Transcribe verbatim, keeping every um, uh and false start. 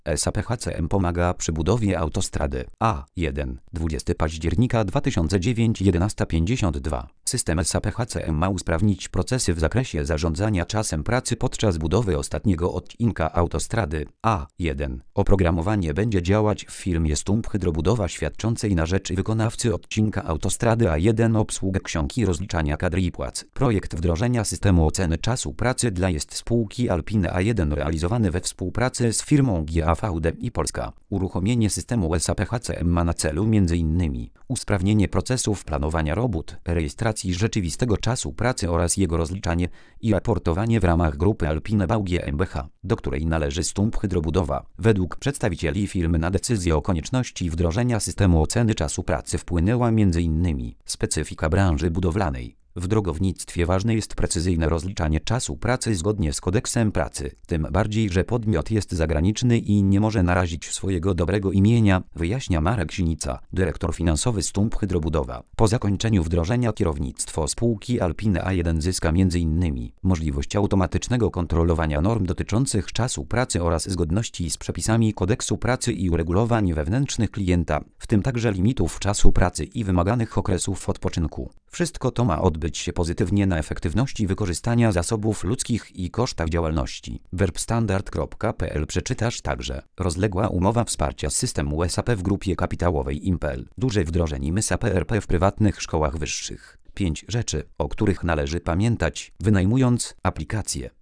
S A P H C M pomaga przy budowie autostrady. A jeden. dwudziestego października dwa tysiące dziewiątego jedenasta pięćdziesiąt dwa. System S A P H C M ma usprawnić procesy w zakresie zarządzania czasem pracy podczas budowy ostatniego odcinka autostrady. A jeden. Oprogramowanie będzie działać w firmie Stump Hydrobudowa świadczącej na rzecz wykonawcy odcinka autostrady A jeden obsługę ksiąg i rozliczania kadr i płac. Projekt wdrożenia systemu oceny czasu pracy dla jest spółki Alpine A jeden realizowany we współpracy z firmą G A V D i Polska. Uruchomienie systemu S A P H C M ma na celu m.in. usprawnienie procesów planowania robót, rejestracji rzeczywistego czasu pracy oraz jego rozliczanie i raportowanie w ramach grupy Alpine B A U GmbH, do której należy Stump Hydrobudowa. Według przedstawicieli firmy na decyzję o konieczności wdrożenia systemu oceny czasu pracy wpłynęła m.in. specyfika branży budowlanej. W drogownictwie ważne jest precyzyjne rozliczanie czasu pracy zgodnie z kodeksem pracy, tym bardziej, że podmiot jest zagraniczny i nie może narazić swojego dobrego imienia, wyjaśnia Marek Sinica, dyrektor finansowy Stump Hydrobudowa. Po zakończeniu wdrożenia kierownictwo spółki Alpine A jeden zyska m.in. możliwość automatycznego kontrolowania norm dotyczących czasu pracy oraz zgodności z przepisami kodeksu pracy i uregulowań wewnętrznych klienta, w tym także limitów czasu pracy i wymaganych okresów odpoczynku. Wszystko to ma odbyć się pozytywnie na efektywności wykorzystania zasobów ludzkich i kosztach działalności. werbstandard kropka p l przeczytasz także: rozległa umowa wsparcia z systemu S A P w grupie kapitałowej Impel. Duże wdrożenie S A P R P w prywatnych szkołach wyższych. pięć rzeczy, o których należy pamiętać, wynajmując aplikację.